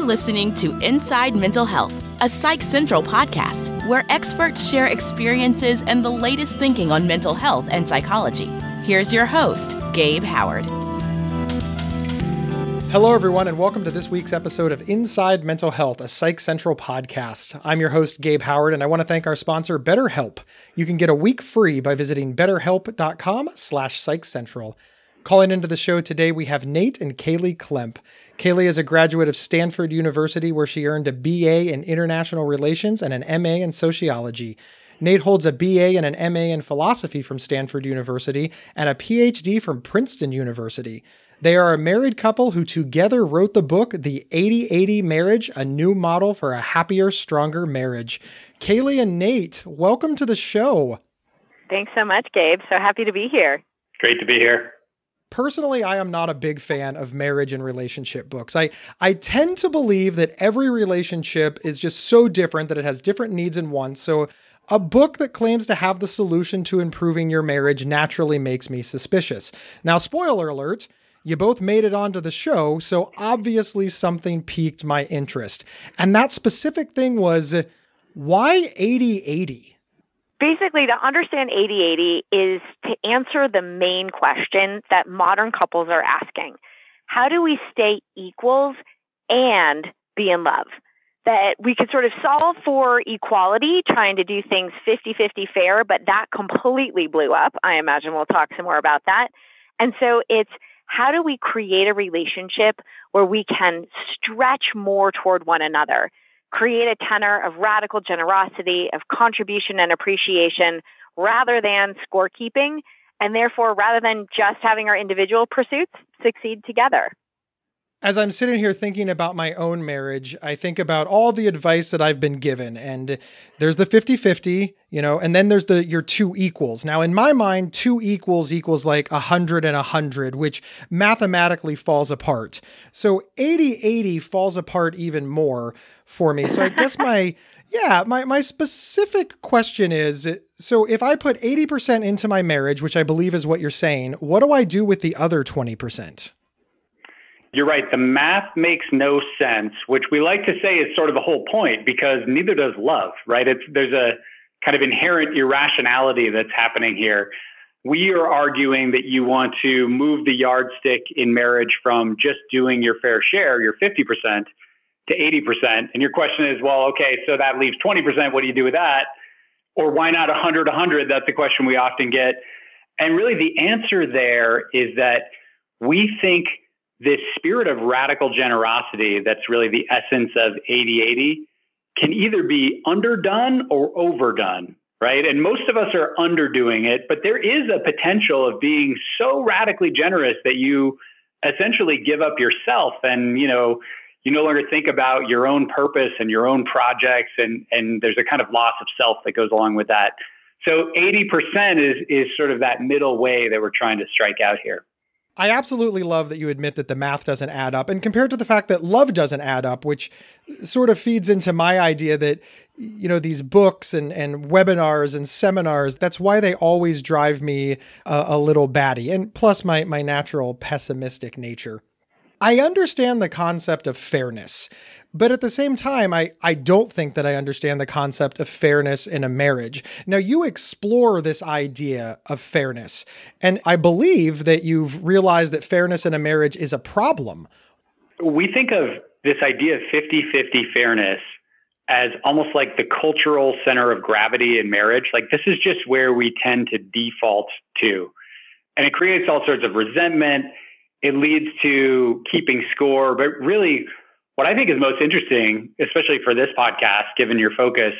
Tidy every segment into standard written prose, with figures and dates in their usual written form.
listening to Inside Mental Health, a Psych Central podcast where experts share experiences and the latest thinking on mental health and psychology. Here's your host, Gabe Howard. Hello, everyone, and welcome to this week's episode of Inside Mental Health, a Psych Central podcast. I'm your host, Gabe Howard, and I want to thank our sponsor, BetterHelp. You can get a week free by visiting betterhelp.com/psychcentral. Calling into the show today, we have Nate and Kaylee Klemp. Kaylee is a graduate of Stanford University, where she earned a BA in International Relations and an MA in Sociology. Nate holds a BA and an MA in Philosophy from Stanford University and a PhD from Princeton University. They are a married couple who together wrote the book, The 80-80 Marriage, a new model for a happier, stronger marriage. Kaylee and Nate, welcome to the show. Thanks so much, Gabe. So happy to be here. Great to be here. Personally, I am not a big fan of marriage and relationship books. I tend to believe that every relationship is just so different, that it has different needs and wants. So a book that claims to have the solution to improving your marriage naturally makes me suspicious. Now, spoiler alert, you both made it onto the show, so obviously something piqued my interest. And that specific thing was, why 80-80? Basically, to understand 80-80 is to answer the main question that modern couples are asking. How do we stay equals and be in love? That we could sort of solve for equality, trying to do things 50-50 fair, but that completely blew up. I imagine we'll talk some more about that. And so it's, how do we create a relationship where we can stretch more toward one another? Create a tenor of radical generosity, of contribution and appreciation, rather than scorekeeping, and therefore, rather than just having our individual pursuits succeed together. As I'm sitting here thinking about my own marriage, I think about all the advice that I've been given, and there's the 50-50, and then there's your two equals. Now, in my mind, two equals like 100 and 100, which mathematically falls apart. So 80-80 falls apart even more for me. So I guess my specific question is, so if I put 80% into my marriage, which I believe is what you're saying, what do I do with the other 20%? You're right. The math makes no sense, which we like to say is sort of the whole point, because neither does love, right? There's a kind of inherent irrationality that's happening here. We are arguing that you want to move the yardstick in marriage from just doing your fair share, your 50%, to 80%. And your question is, well, okay, so that leaves 20%. What do you do with that? Or why not 100-100? That's the question we often get. And really the answer there is that we think this spirit of radical generosity, that's really the essence of 80-80, can either be underdone or overdone, right? And most of us are underdoing it, but there is a potential of being so radically generous that you essentially give up yourself, and you no longer think about your own purpose and your own projects, and there's a kind of loss of self that goes along with that. So 80% is sort of that middle way that we're trying to strike out here. I absolutely love that you admit that the math doesn't add up, and compared to the fact that love doesn't add up, which sort of feeds into my idea that, these books and webinars and seminars, that's why they always drive me a little batty, and plus my natural pessimistic nature. I understand the concept of fairness, but at the same time, I don't think that I understand the concept of fairness in a marriage. Now, you explore this idea of fairness, and I believe that you've realized that fairness in a marriage is a problem. We think of this idea of 50-50 fairness as almost like the cultural center of gravity in marriage. Like, this is just where we tend to default to. And it creates all sorts of resentment. It leads to keeping score. But really, what I think is most interesting, especially for this podcast, given your focus,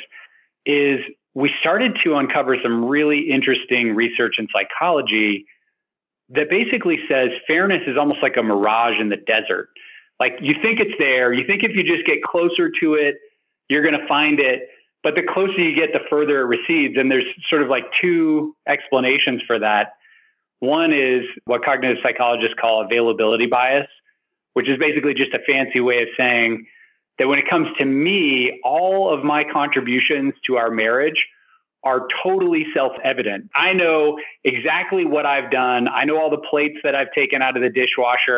is we started to uncover some really interesting research in psychology that basically says fairness is almost like a mirage in the desert. Like, you think it's there. You think if you just get closer to it, you're going to find it. But the closer you get, the further it recedes. And there's sort of like two explanations for that. One is what cognitive psychologists call availability bias, which is basically just a fancy way of saying that when it comes to me, all of my contributions to our marriage are totally self-evident. I know exactly what I've done. I know all the plates that I've taken out of the dishwasher.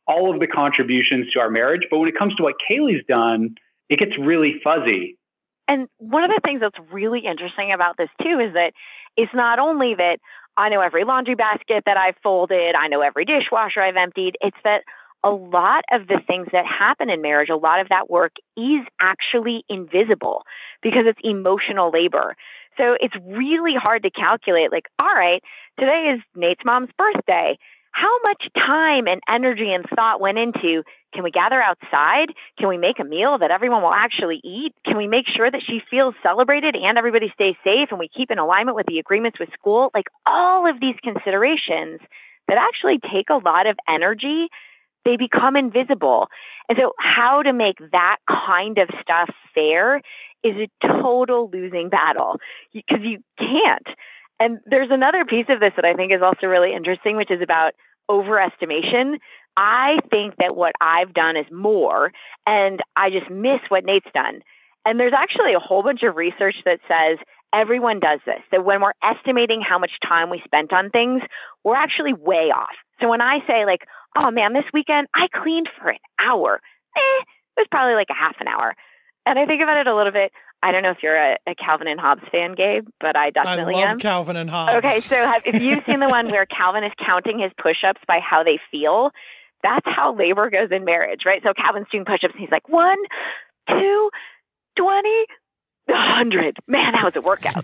all of the contributions to our marriage. But when it comes to what Kaylee's done, it gets really fuzzy. And one of the things that's really interesting about this too is that it's not only that I know every laundry basket that I've folded, I know every dishwasher I've emptied. It's that a lot of the things that happen in marriage, a lot of that work is actually invisible because it's emotional labor. So it's really hard to calculate, like, all right, today is Nate's mom's birthday. How much time and energy and thought went into, can we gather outside? Can we make a meal that everyone will actually eat? Can we make sure that she feels celebrated and everybody stays safe and we keep in alignment with the agreements with school? Like all of these considerations that actually take a lot of energy, they become invisible. And so how to make that kind of stuff fair is a total losing battle because you can't. And there's another piece of this that I think is also really interesting, which is about overestimation. I think that what I've done is more, and I just miss what Nate's done. And there's actually a whole bunch of research that says everyone does this, that when we're estimating how much time we spent on things, we're actually way off. So when I say like, oh man, this weekend I cleaned for an hour, it was probably like a half an hour. And I think about it a little bit. I don't know if you're a Calvin and Hobbes fan, Gabe, but I definitely am. I love Calvin and Hobbes. Okay, so if you've seen the one where Calvin is counting his push-ups by how they feel, that's how labor goes in marriage, right? So Calvin's doing push-ups and he's like, 1, 2, 20, 100. Man, that was a workout.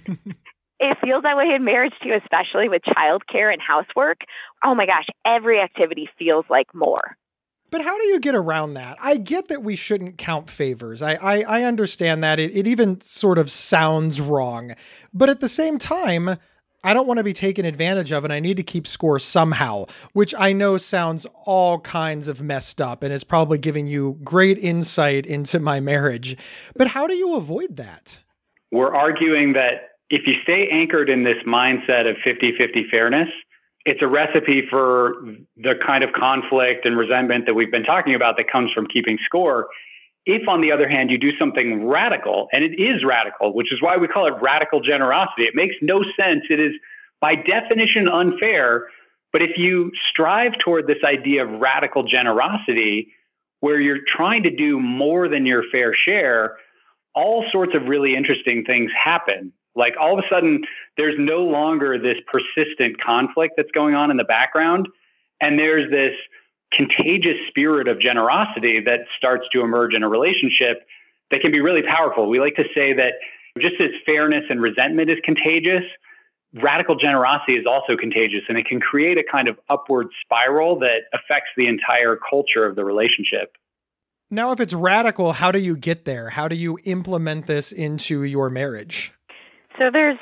It feels that way in marriage too, especially with childcare and housework. Oh my gosh, every activity feels like more. But how do you get around that? I get that we shouldn't count favors. I understand that. It even sort of sounds wrong. But at the same time, I don't want to be taken advantage of and I need to keep score somehow, which I know sounds all kinds of messed up and is probably giving you great insight into my marriage. But how do you avoid that? We're arguing that if you stay anchored in this mindset of 50-50 fairness, it's a recipe for the kind of conflict and resentment that we've been talking about that comes from keeping score. If, on the other hand, you do something radical, and it is radical, which is why we call it radical generosity. It makes no sense. It is, by definition, unfair. But if you strive toward this idea of radical generosity, where you're trying to do more than your fair share, all sorts of really interesting things happen. Like all of a sudden, there's no longer this persistent conflict that's going on in the background. And there's this contagious spirit of generosity that starts to emerge in a relationship that can be really powerful. We like to say that just as fairness and resentment is contagious, radical generosity is also contagious. And it can create a kind of upward spiral that affects the entire culture of the relationship. Now, if it's radical, how do you get there? How do you implement this into your marriage? So there's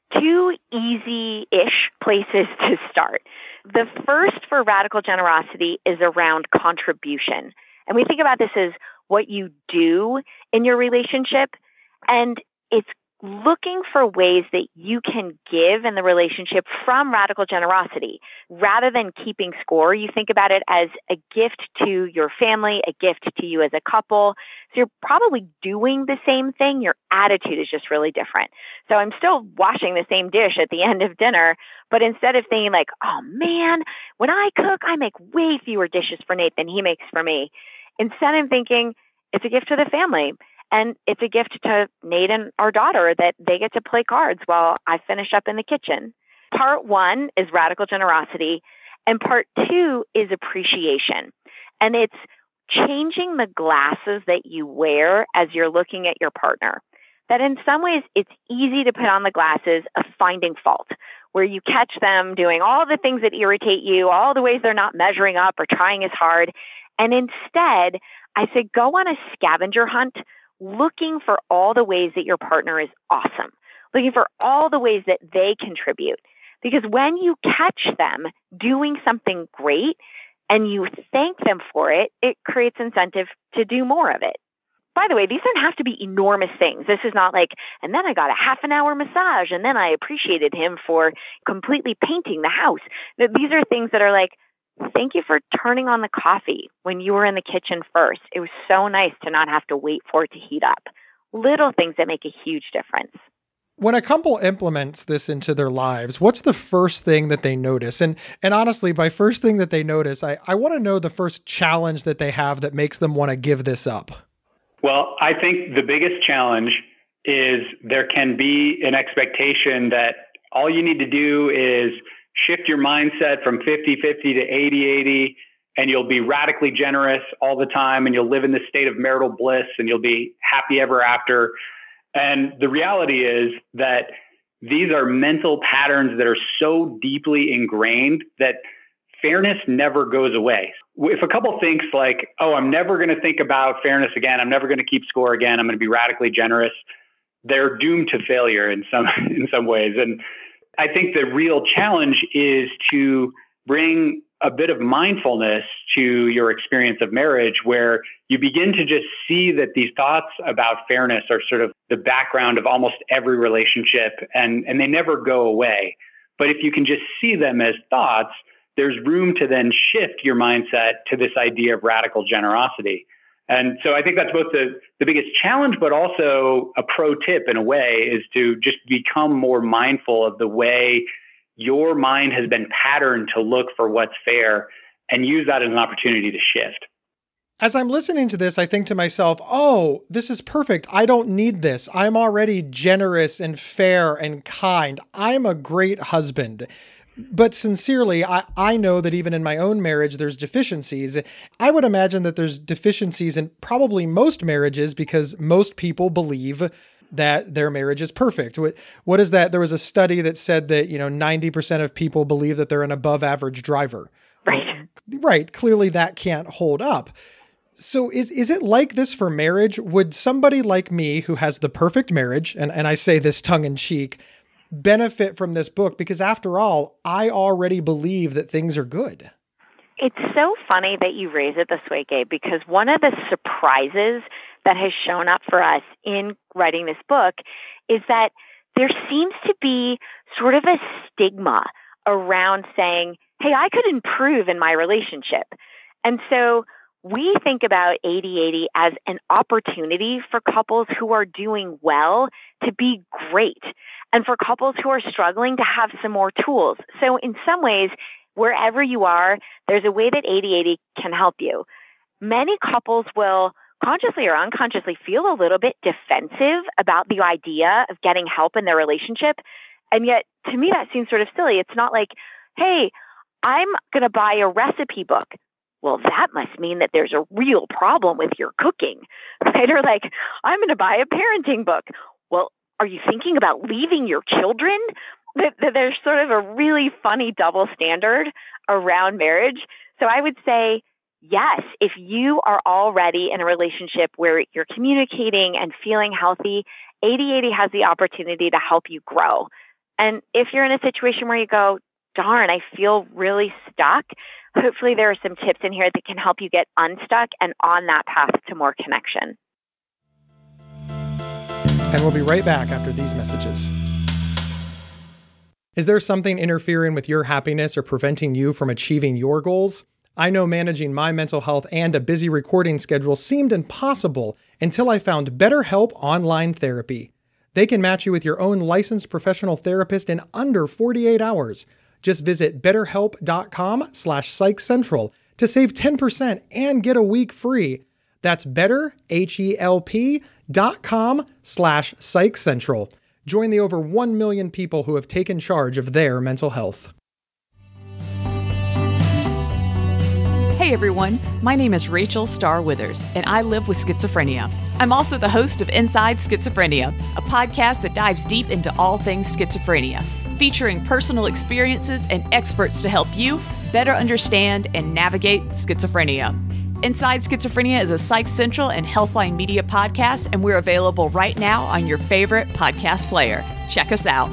2 easy-ish places to start. The first for radical generosity is around contribution. And we think about this as what you do in your relationship. And it's looking for ways that you can give in the relationship from radical generosity. Rather than keeping score, you think about it as a gift to your family, a gift to you as a couple. So you're probably doing the same thing. Your attitude is just really different. So I'm still washing the same dish at the end of dinner, but instead of thinking like, oh man, when I cook, I make way fewer dishes for Nate than he makes for me. Instead, I'm thinking it's a gift to the family. And it's a gift to Nate and our daughter that they get to play cards while I finish up in the kitchen. Part 1 is radical generosity. And part 2 is appreciation. And it's changing the glasses that you wear as you're looking at your partner. That in some ways, it's easy to put on the glasses of finding fault, where you catch them doing all the things that irritate you, all the ways they're not measuring up or trying as hard. And instead, I say, go on a scavenger hunt looking for all the ways that your partner is awesome, looking for all the ways that they contribute. Because when you catch them doing something great and you thank them for it, it creates incentive to do more of it. By the way, these don't have to be enormous things. This is not like, and then I got a half an hour massage and then I appreciated him for completely painting the house. These are things that are like, thank you for turning on the coffee when you were in the kitchen first. It was so nice to not have to wait for it to heat up. Little things that make a huge difference. When a couple implements this into their lives, what's the first thing that they notice? And honestly, by first thing that they notice, I want to know the first challenge that they have that makes them want to give this up. Well, I think the biggest challenge is there can be an expectation that all you need to do is shift your mindset from 50-50 to 80-80, and you'll be radically generous all the time, and you'll live in this state of marital bliss, and you'll be happy ever after. And the reality is that these are mental patterns that are so deeply ingrained that fairness never goes away. If a couple thinks like, oh, I'm never going to think about fairness again, I'm never going to keep score again, I'm going to be radically generous, they're doomed to failure in some ways. And I think the real challenge is to bring a bit of mindfulness to your experience of marriage, where you begin to just see that these thoughts about fairness are sort of the background of almost every relationship, and they never go away. But if you can just see them as thoughts, there's room to then shift your mindset to this idea of radical generosity. And so I think that's both the biggest challenge, but also a pro tip in a way, is to just become more mindful of the way your mind has been patterned to look for what's fair, and use that as an opportunity to shift. As I'm listening to this, I think to myself, oh, this is perfect. I don't need this. I'm already generous and fair and kind. I'm a great husband. But sincerely, I know that even in my own marriage, there's deficiencies. I would imagine that there's deficiencies in probably most marriages because most people believe that their marriage is perfect. What is that? There was a study that said that, 90% of people believe that they're an above average driver. Right. Right. Clearly that can't hold up. So is it like this for marriage? Would somebody like me who has the perfect marriage, and I say this tongue in cheek, benefit from this book? Because after all, I already believe that things are good. It's so funny that you raise it this way, Gabe, because one of the surprises that has shown up for us in writing this book is that there seems to be sort of a stigma around saying, hey, I could improve in my relationship. And so we think about 80-80 as an opportunity for couples who are doing well to be great, and for couples who are struggling to have some more tools. So in some ways, wherever you are, there's a way that 80-80 can help you. Many couples will consciously or unconsciously feel a little bit defensive about the idea of getting help in their relationship. And yet, to me, that seems sort of silly. It's not like, hey, I'm going to buy a recipe book. Well, that must mean that there's a real problem with your cooking, right? Or like, I'm going to buy a parenting book. Well, are you thinking about leaving your children? There's sort of a really funny double standard around marriage. So I would say, yes, if you are already in a relationship where you're communicating and feeling healthy, 80-80 has the opportunity to help you grow. And if you're in a situation where you go, darn, I feel really stuck, hopefully there are some tips in here that can help you get unstuck and on that path to more connection. And we'll be right back after these messages. Is there something interfering with your happiness or preventing you from achieving your goals? I know managing my mental health and a busy recording schedule seemed impossible until I found BetterHelp Online Therapy. They can match you with your own licensed professional therapist in under 48 hours. Just visit betterhelp.com/psychcentral to save 10% and get a week free. That's betterhelp.com/psychcentral. Join the over 1 million people who have taken charge of their mental health. Hey everyone, my name is Rachel Starr Withers, and I live with schizophrenia. I'm also the host of Inside Schizophrenia, a podcast that dives deep into all things schizophrenia, featuring personal experiences and experts to help you better understand and navigate schizophrenia. Inside Schizophrenia is a Psych Central and Healthline Media podcast, and we're available right now on your favorite podcast player. Check us out.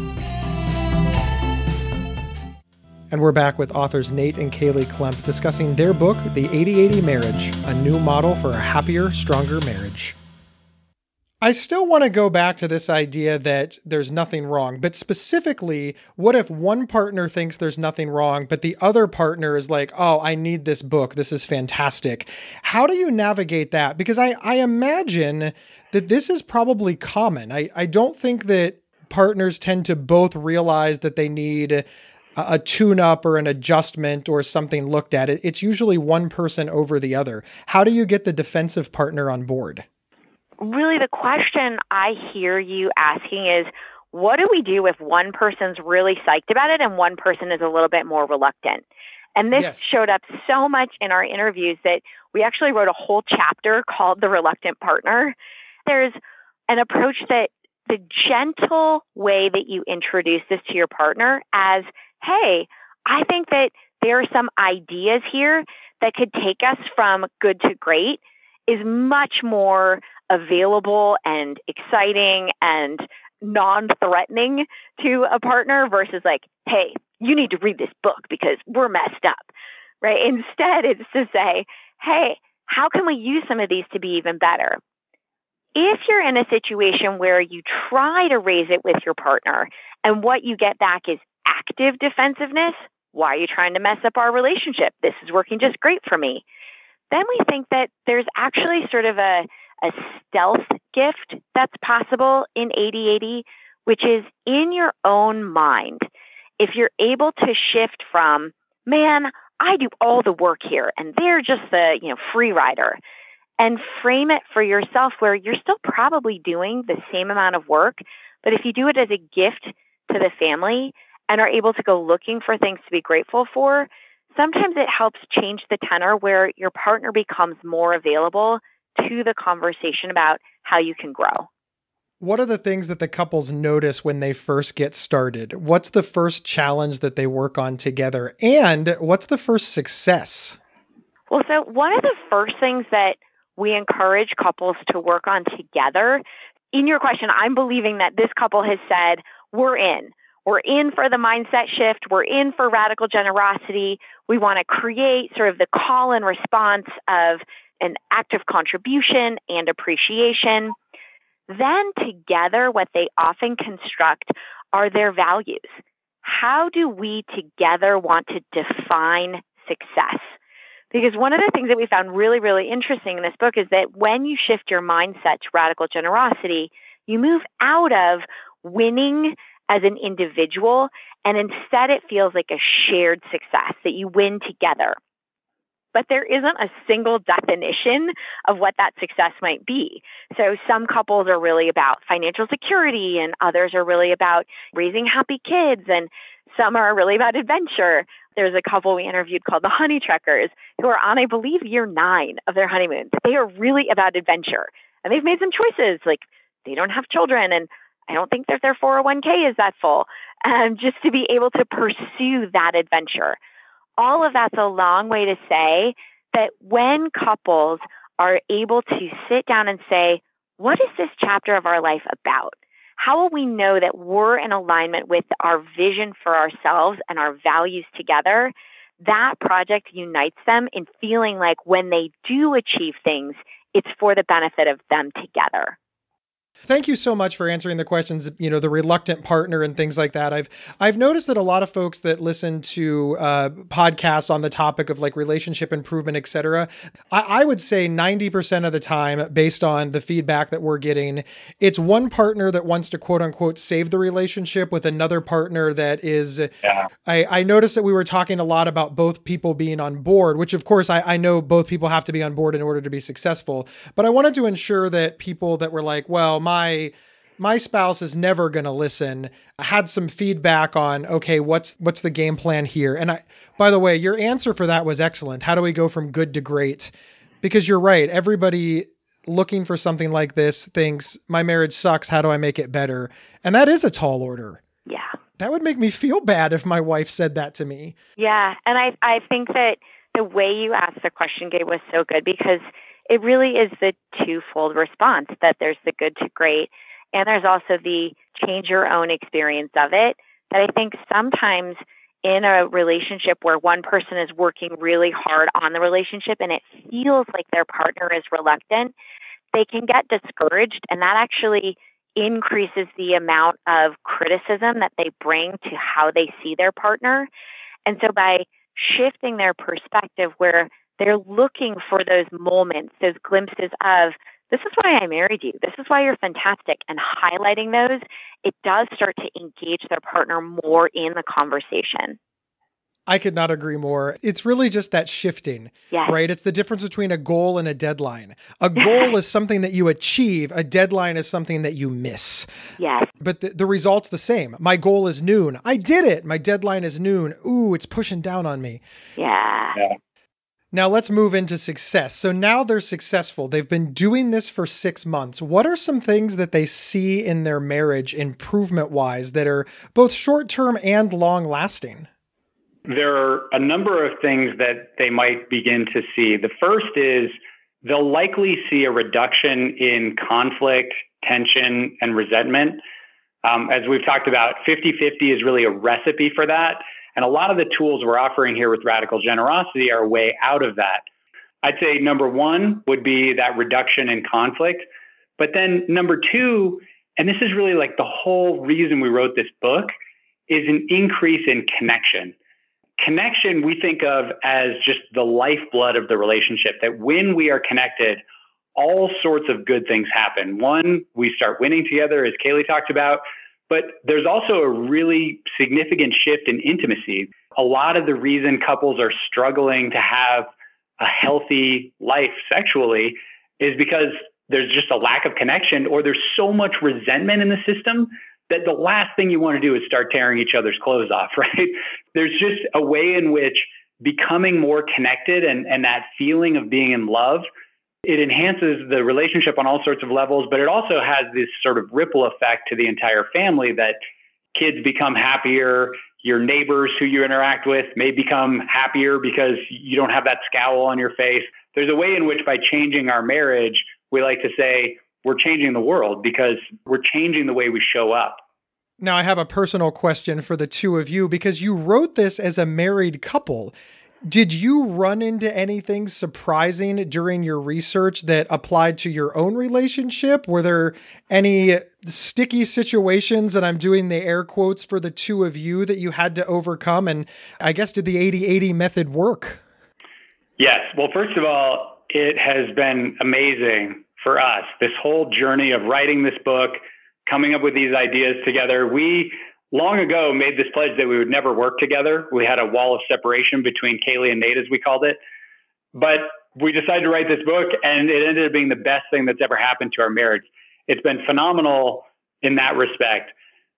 And we're back with authors Nate and Kaylee Klemp discussing their book, The 80-80 Marriage, a new model for a happier, stronger marriage. I still want to go back to this idea that there's nothing wrong, but specifically, what if one partner thinks there's nothing wrong, but the other partner is like, oh, I need this book. This is fantastic. How do you navigate that? Because I imagine that this is probably common. I don't think that partners tend to both realize that they need a tune-up or an adjustment or something looked at. It's usually one person over the other. How do you get the defensive partner on board? Really, the question I hear you asking is, what do we do if one person's really psyched about it and one person is a little bit more reluctant? And this showed up so much in our interviews that we actually wrote a whole chapter called The Reluctant Partner. There's an approach that the gentle way that you introduce this to your partner as, hey, I think that there are some ideas here that could take us from good to great is much more available and exciting and non-threatening to a partner versus like, hey, you need to read this book because we're messed up, right? Instead, it's to say, hey, how can we use some of these to be even better? If you're in a situation where you try to raise it with your partner and what you get back is active defensiveness, why are you trying to mess up our relationship? This is working just great for me. Then we think that there's actually sort of a stealth gift that's possible in 80/80, which is in your own mind. If you're able to shift from, man, I do all the work here and they're just the, free rider, and frame it for yourself where you're still probably doing the same amount of work, but if you do it as a gift to the family and are able to go looking for things to be grateful for, sometimes it helps change the tenor where your partner becomes more available to the conversation about how you can grow. What are the things that the couples notice when they first get started? What's the first challenge that they work on together? And what's the first success? Well, so one of the first things that we encourage couples to work on together, in your question, I'm believing that this couple has said, we're in. We're in for the mindset shift. We're in for radical generosity. We want to create sort of the call and response of an active contribution and appreciation. Then together, what they often construct are their values. How do we together want to define success? Because one of the things that we found really, really interesting in this book is that when you shift your mindset to radical generosity, you move out of winning as an individual, and instead it feels like a shared success that you win together. But there isn't a single definition of what that success might be. So some couples are really about financial security, and others are really about raising happy kids, and some are really about adventure. There's a couple we interviewed called the Honey Trekkers who are on, I believe, year 9 of their honeymoon. They are really about adventure. And they've made some choices, like they don't have children, and I don't think that their 401k is that full, just to be able to pursue that adventure. All of that's a long way to say that when couples are able to sit down and say, what is this chapter of our life about? How will we know that we're in alignment with our vision for ourselves and our values together? That project unites them in feeling like when they do achieve things, it's for the benefit of them together. Thank you so much for answering the questions, the reluctant partner and things like that. I've noticed that a lot of folks that listen to podcasts on the topic of like relationship improvement, et cetera, I would say 90% of the time, based on the feedback that we're getting, it's one partner that wants to quote unquote save the relationship with another partner that is, I noticed that we were talking a lot about both people being on board, which of course I know both people have to be on board in order to be successful. But I wanted to ensure that people that were like, well, my spouse is never going to listen, I had some feedback on, okay, what's the game plan here? And by the way, your answer for that was excellent. How do we go from good to great? Because you're right. Everybody looking for something like this thinks my marriage sucks. How do I make it better? And that is a tall order. Yeah. That would make me feel bad if my wife said that to me. Yeah. And I think that the way you asked the question, Gabe, was so good because it really is the twofold response, that there's the good to great, and there's also the change your own experience of it. That I think sometimes in a relationship where one person is working really hard on the relationship and it feels like their partner is reluctant, they can get discouraged, and that actually increases the amount of criticism that they bring to how they see their partner. And so by shifting their perspective where they're looking for those moments, those glimpses of this is why I married you. This is why you're fantastic. And highlighting those, it does start to engage their partner more in the conversation. I could not agree more. It's really just that shifting, right? It's the difference between a goal and a deadline. A goal is something that you achieve. A deadline is something that you miss. Yes. But the result's the same. My goal is noon. I did it. My deadline is noon. Ooh, it's pushing down on me. Yeah. Now let's move into success. So now they're successful. They've been doing this for 6 months. What are some things that they see in their marriage improvement-wise that are both short-term and long-lasting? There are a number of things that they might begin to see. The first is they'll likely see a reduction in conflict, tension, and resentment. As we've talked about, 50-50 is really a recipe for that. And a lot of the tools we're offering here with Radical Generosity are a way out of that. I'd say number one would be that reduction in conflict. But then number two, and this is really like the whole reason we wrote this book, is an increase in connection. Connection we think of as just the lifeblood of the relationship, that when we are connected, all sorts of good things happen. One, we start winning together, as Kaylee talked about, but there's also a really significant shift in intimacy. A lot of the reason couples are struggling to have a healthy life sexually is because there's just a lack of connection, or there's so much resentment in the system that the last thing you want to do is start tearing each other's clothes off, right? There's just a way in which becoming more connected and that feeling of being in love, it enhances the relationship on all sorts of levels, but it also has this sort of ripple effect to the entire family that kids become happier. Your neighbors who you interact with may become happier because you don't have that scowl on your face. There's a way in which by changing our marriage, we like to say, we're changing the world because we're changing the way we show up. Now, I have a personal question for the two of you because you wrote this as a married couple. Did you run into anything surprising during your research that applied to your own relationship? Were there any sticky situations, and I'm doing the air quotes for the two of you, that you had to overcome? And I guess, did the 80-80 method work? Yes. Well, first of all, it has been amazing for us, this whole journey of writing this book, coming up with these ideas together. We long ago made this pledge that we would never work together. We had a wall of separation between Kaylee and Nate, as we called it. But we decided to write this book, and it ended up being the best thing that's ever happened to our marriage. It's been phenomenal in that respect.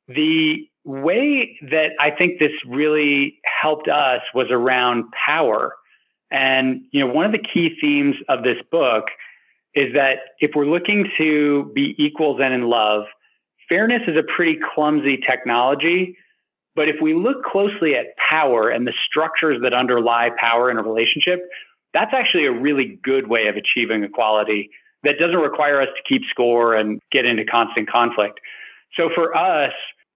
The way that I think this really helped us was around power. And, one of the key themes of this book is that if we're looking to be equals and in love, fairness is a pretty clumsy technology. But if we look closely at power and the structures that underlie power in a relationship, that's actually a really good way of achieving equality that doesn't require us to keep score and get into constant conflict. So for us,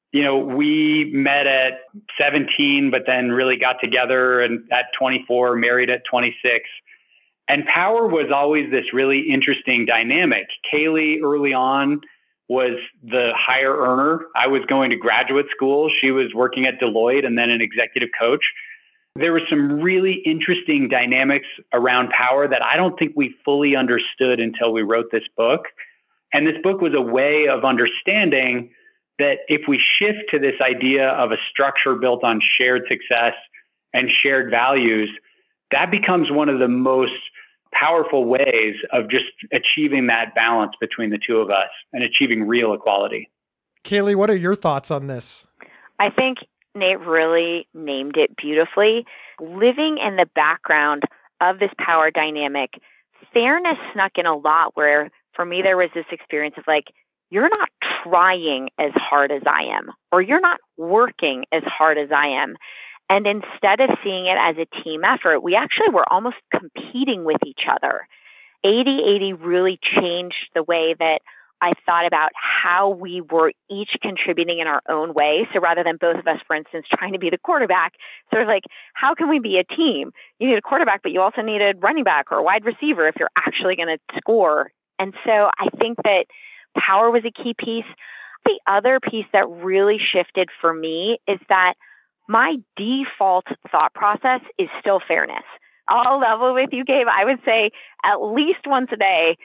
we met at 17, but then really got together and at 24, married at 26. And power was always this really interesting dynamic. Kaylee early on was the higher earner. I was going to graduate school. She was working at Deloitte and then an executive coach. There were some really interesting dynamics around power that I don't think we fully understood until we wrote this book. And this book was a way of understanding that if we shift to this idea of a structure built on shared success and shared values, that becomes one of the most powerful ways of just achieving that balance between the two of us and achieving real equality. Kaylee, what are your thoughts on this? I think Nate really named it beautifully. Living in the background of this power dynamic, fairness snuck in a lot where, for me, there was this experience of like, you're not trying as hard as I am, or you're not working as hard as I am. And instead of seeing it as a team effort, we actually were almost competing with each other. 80-80 really changed the way that I thought about how we were each contributing in our own way. So rather than both of us, for instance, trying to be the quarterback, sort of like, how can we be a team? You need a quarterback, but you also need a running back or a wide receiver if you're actually going to score. And so I think that power was a key piece. The other piece that really shifted for me is that my default thought process is still fairness. I'll level with you, Gabe. I would say at least once a day,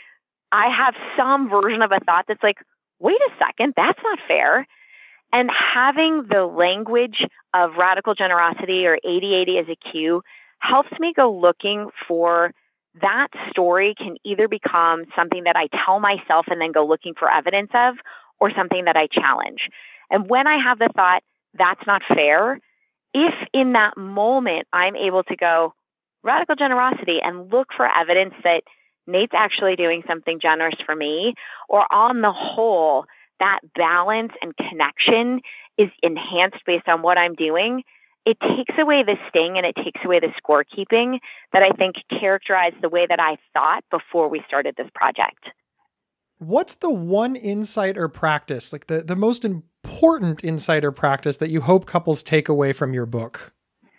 I have some version of a thought that's like, wait a second, that's not fair. And having the language of radical generosity or 80/80 as a cue helps me go looking for that story can either become something that I tell myself and then go looking for evidence of, or something that I challenge. And when I have the thought, that's not fair, if in that moment I'm able to go radical generosity and look for evidence that Nate's actually doing something generous for me, or on the whole, that balance and connection is enhanced based on what I'm doing, it takes away the sting and it takes away the scorekeeping that I think characterized the way that I thought before we started this project. What's the one insight or practice, like the most important insight or practice that you hope couples take away from your book?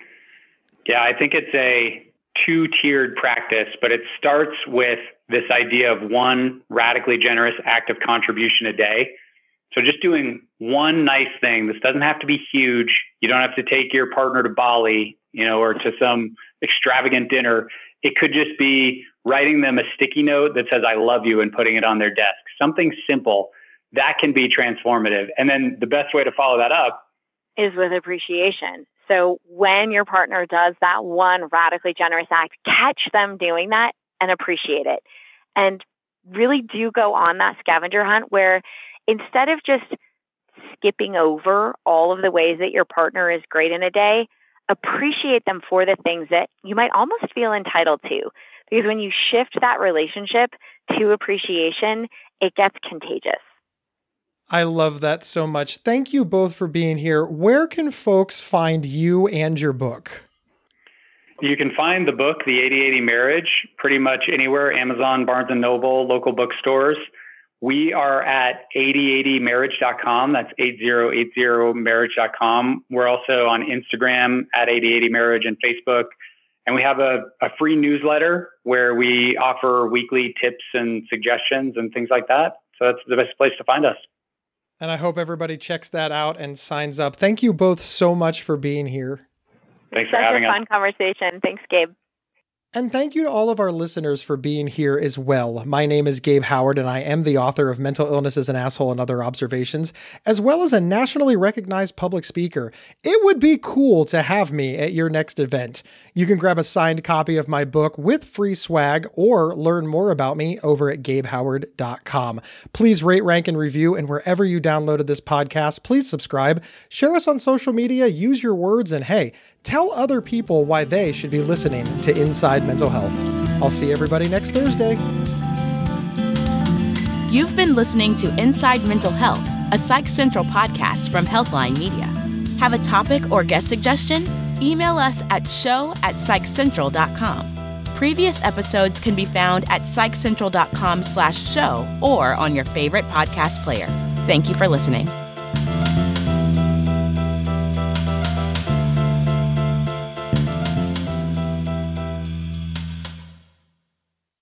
Yeah, I think it's a two-tiered practice, but it starts with this idea of one radically generous act of contribution a day. So just doing one nice thing. This doesn't have to be huge. You don't have to take your partner to Bali, or to some extravagant dinner. It could just be writing them a sticky note that says, I love you, and putting it on their desk. Something simple that can be transformative. And then the best way to follow that up is with appreciation. So when your partner does that one radically generous act, catch them doing that and appreciate it. And really do go on that scavenger hunt where instead of just skipping over all of the ways that your partner is great in a day, appreciate them for the things that you might almost feel entitled to. Because when you shift that relationship to appreciation, it gets contagious. I love that so much. Thank you both for being here. Where can folks find you and your book? You can find the book, The 80/80 Marriage, pretty much anywhere, Amazon, Barnes & Noble, local bookstores. We are at 8080marriage.com. That's 8080marriage.com. We're also on Instagram at 8080marriage and Facebook. And we have a free newsletter where we offer weekly tips and suggestions and things like that. So that's the best place to find us. And I hope everybody checks that out and signs up. Thank you both so much for being here. Thanks for having us. Such a fun conversation. Thanks, Gabe. And thank you to all of our listeners for being here as well. My name is Gabe Howard, and I am the author of Mental Illness is an Asshole and Other Observations, as well as a nationally recognized public speaker. It would be cool to have me at your next event. You can grab a signed copy of my book with free swag or learn more about me over at gabehoward.com. Please rate, rank, and review, and wherever you downloaded this podcast, please subscribe, share us on social media, use your words, and hey, tell other people why they should be listening to Inside Mental Health. I'll see everybody next Thursday. You've been listening to Inside Mental Health, a Psych Central podcast from Healthline Media. Have a topic or guest suggestion? Email us at show@psychcentral.com. Previous episodes can be found at psychcentral.com/show or on your favorite podcast player. Thank you for listening.